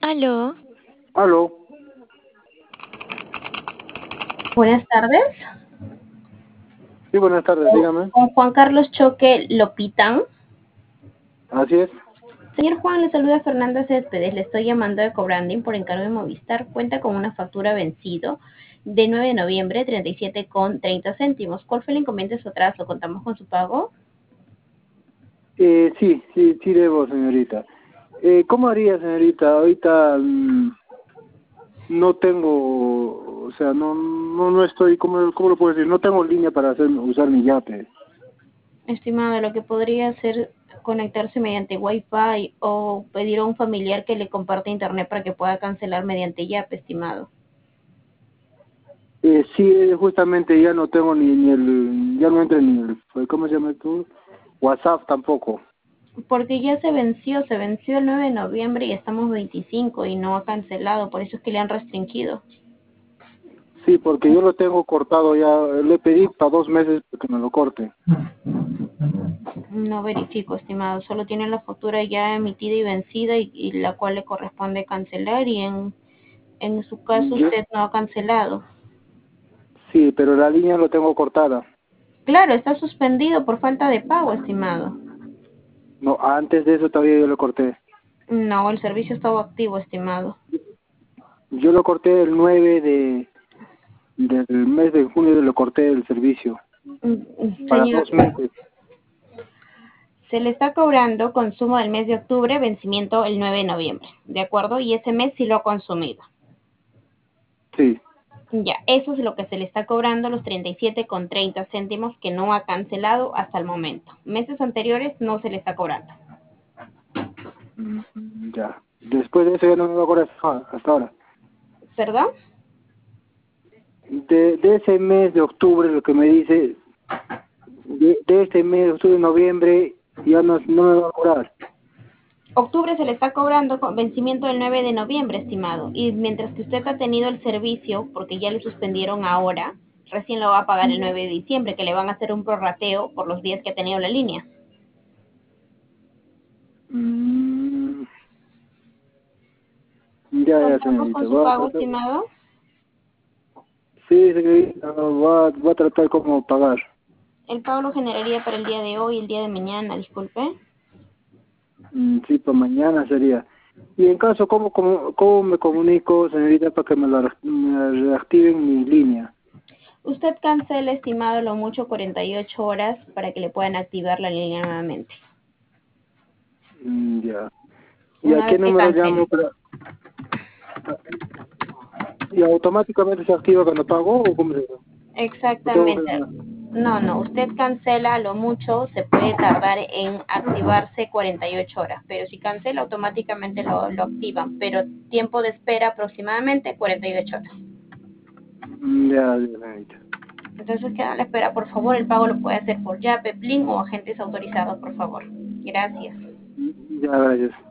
Aló, Aló, Buenas tardes. sí, buenas tardes, dígame. Con Juan Carlos Choque Lopitan. Así es. Señor Juan, le saluda Fernanda Céspedes. Le estoy llamando de Cobranding por encargo de Movistar. Cuenta con una factura vencido de 9 de noviembre, 37,30 céntimos. ¿Cuál fue el inconveniente de su atraso? ¿Contamos con su pago? Sí debo, señorita. ¿Cómo haría, señorita? Ahorita no tengo, o sea, no estoy, ¿cómo lo puedo decir? No tengo línea para usar mi yate. Estimado, lo que podría hacer conectarse mediante Wi-Fi o pedir a un familiar que le comparta internet para que pueda cancelar mediante Yape, estimado. Sí, justamente ya no tengo ya no entra ni el, ¿cómo se llama esto? WhatsApp tampoco. Porque ya se venció el 9 de noviembre y estamos 25 y no ha cancelado, por eso es que le han restringido. Sí, porque yo lo tengo cortado ya, le pedí para 2 meses que me lo corte. No verifico, estimado, solo tiene la factura ya emitida y vencida y la cual le corresponde cancelar y en su caso Yo, usted no ha cancelado. sí, pero la línea lo tengo cortada. Claro, está suspendido por falta de pago, estimado. No, antes de eso todavía yo lo corté. No, el servicio estaba activo, estimado. Yo lo corté el 9 del mes de junio, lo corté el servicio para Señor, 2 meses. se le está cobrando consumo del mes de octubre, vencimiento el 9 de noviembre, ¿de acuerdo? Y ese mes sí lo ha consumido. Sí. Ya, eso es lo que se le está cobrando, los 37,30 céntimos que no ha cancelado hasta el momento. Meses anteriores no se le está cobrando. Ya. Después de eso ya no me va a cobrar hasta ahora. ¿Perdón? De ese mes de octubre, lo que me dice, de este mes de octubre, noviembre, ya no me va a cobrar. Octubre se le está cobrando con vencimiento el 9 de noviembre, estimado. Y mientras que usted ha tenido el servicio, porque ya le suspendieron ahora, recién lo va a pagar el 9 de diciembre, que le van a hacer un prorrateo por los días que ha tenido la línea. Mm, ya, ¿Contamos con señorita. su Va a pago, tratar. estimado? Sí, señorita, va a tratar cómo pagar. El pago lo generaría para el día de hoy, el día de mañana, disculpe. Sí, para mañana sería. Y en caso, ¿cómo me comunico, señorita, para que me reactiven mi línea? Usted cancela, estimado, lo mucho 48 horas para que le puedan activar la línea nuevamente. Ya. ¿Y a Una qué vez que número llamo cancele. para...? ¿Y automáticamente se activa cuando pago o cómo se llama? ¿O tengo que Exactamente. llamar? No, usted cancela lo mucho, se puede tardar en activarse 48 horas, pero si cancela automáticamente lo activan, pero tiempo de espera aproximadamente 48 horas. Ya, señorita. Entonces queda a la espera, por favor, el pago lo puede hacer por Yape, Plin o agentes autorizados, por favor. Gracias. Ya, gracias.